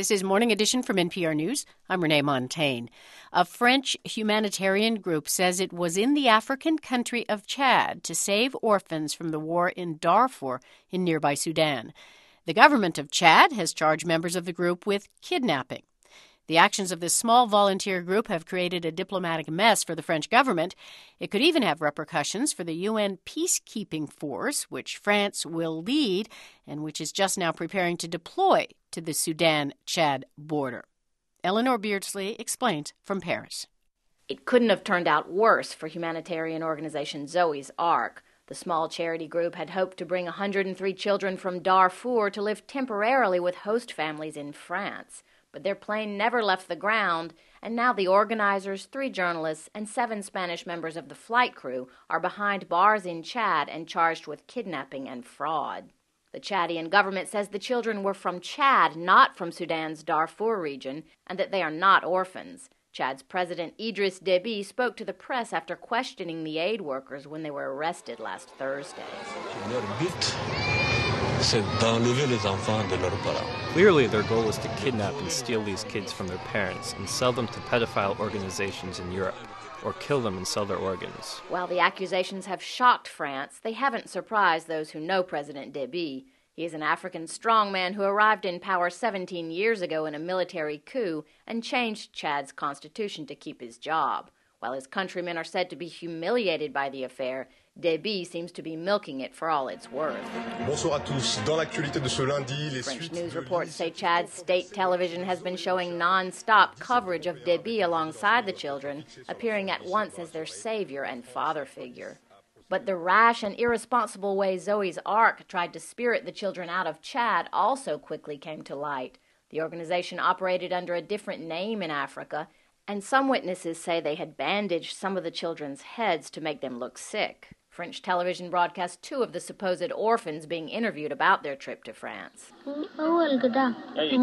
This is Morning Edition from NPR News. I'm Renee Montagne. A French humanitarian group says it was in the African country of Chad to save orphans from the war in Darfur in nearby Sudan. The government of Chad has charged members of the group with kidnapping. The actions of this small volunteer group have created a diplomatic mess for the French government. It could even have repercussions for the UN peacekeeping force, which France will lead and which is just now preparing to deploy to the Sudan-Chad border. Eleanor Beardsley explains from Paris. It couldn't have turned out worse for humanitarian organization Zoe's Ark. The small charity group had hoped to bring 103 children from Darfur to live temporarily with host families in France. But their plane never left the ground, and now the organizers, 3 journalists, and 7 Spanish members of the flight crew are behind bars in Chad and charged with kidnapping and fraud. The Chadian government says the children were from Chad, not from Sudan's Darfur region, and that they are not orphans. Chad's President Idriss Déby spoke to the press after questioning the aid workers when they were arrested last Thursday. Clearly, their goal is to kidnap and steal these kids from their parents and sell them to pedophile organizations in Europe, or kill them and sell their organs. While the accusations have shocked France, they haven't surprised those who know President Déby. He is an African strongman who arrived in power 17 years ago in a military coup and changed Chad's constitution to keep his job. While his countrymen are said to be humiliated by the affair, Déby seems to be milking it for all it's worth. French news reports say Chad's state television has been showing non-stop coverage of Déby alongside the children, appearing at once as their savior and father figure. But the rash and irresponsible way Zoe's Ark tried to spirit the children out of Chad also quickly came to light. The organization operated under a different name in Africa, and some witnesses say they had bandaged some of the children's heads to make them look sick. French television broadcast 2 of the supposed orphans being interviewed about their trip to France. The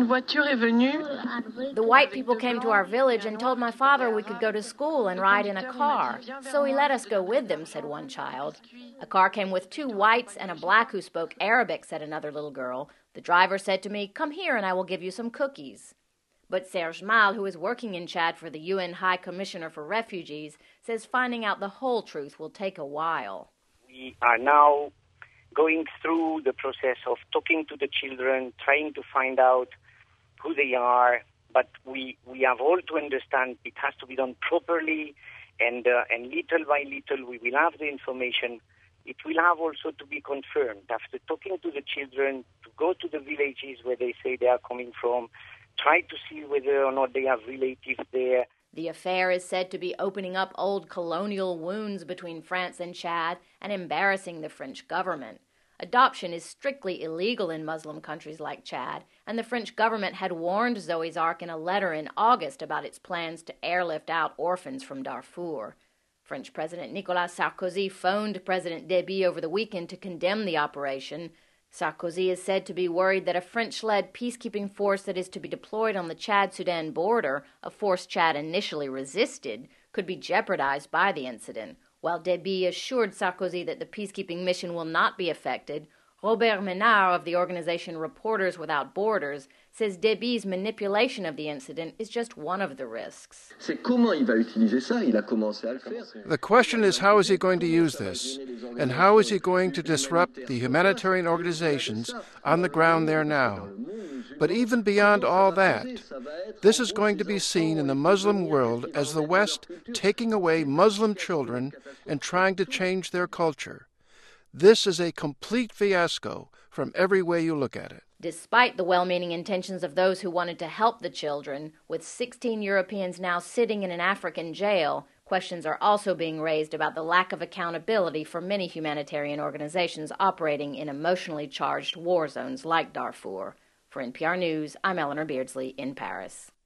white people came to our village and told my father we could go to school and ride in a car. So he let us go with them, said one child. A car came with 2 whites and a black who spoke Arabic, said another little girl. The driver said to me, "Come here and I will give you some cookies." But Serge Mal, who is working in Chad for the UN High Commissioner for Refugees, says finding out the whole truth will take a while. We are now going through the process of talking to the children, trying to find out who they are, but we have all to understand it has to be done properly, and little by little we will have the information. It will have also to be confirmed. After talking to the children, to go to the villages where they say they are coming from, try to see whether or not they have relatives there. The affair is said to be opening up old colonial wounds between France and Chad and embarrassing the French government. Adoption is strictly illegal in Muslim countries like Chad, and the French government had warned Zoe's Ark in a letter in August about its plans to airlift out orphans from Darfur. French President Nicolas Sarkozy phoned President Déby over the weekend to condemn the operation. Sarkozy is said to be worried that a French-led peacekeeping force that is to be deployed on the Chad-Sudan border, a force Chad initially resisted, could be jeopardized by the incident. While Déby assured Sarkozy that the peacekeeping mission will not be affected, Robert Ménard of the organization Reporters Without Borders says Déby's manipulation of the incident is just one of the risks. The question is, how is he going to use this? And how is he going to disrupt the humanitarian organizations on the ground there now? But even beyond all that, this is going to be seen in the Muslim world as the West taking away Muslim children and trying to change their culture. This is a complete fiasco from every way you look at it. Despite the well-meaning intentions of those who wanted to help the children, with 16 Europeans now sitting in an African jail, questions are also being raised about the lack of accountability for many humanitarian organizations operating in emotionally charged war zones like Darfur. For NPR News, I'm Eleanor Beardsley in Paris.